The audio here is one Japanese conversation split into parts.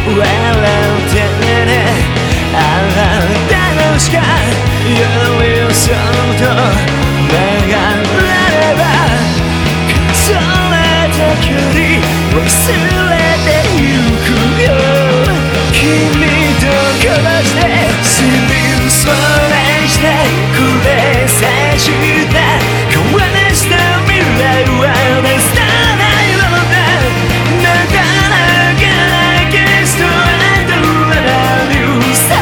笑ってね、あなたのしか寄り添うと流れれば数えた距離忘れてゆくよ。君と交わしてスリルそれしてくれさした変わらした未来は出さないものだ。また長きストレートなニュース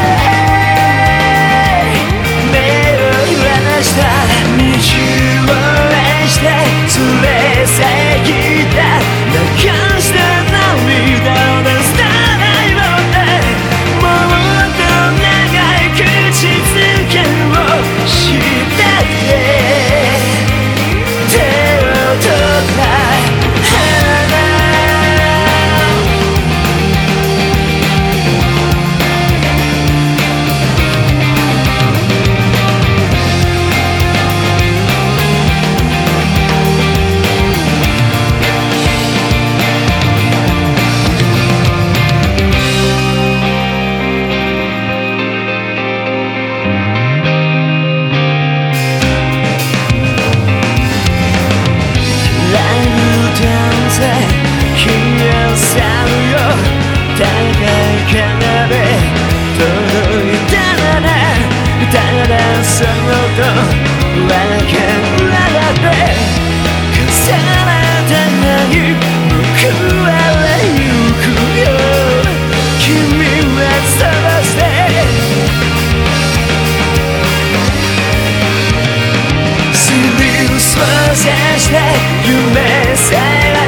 目を離した道を愛して連れ去った流した涙を出さないものだ。もっと長い口づけをしたって手を取った君は去るよ、高い壁届いたならただそっと分からって重ねたない報われゆくよ。君はそうしてスリル操作して夢さえ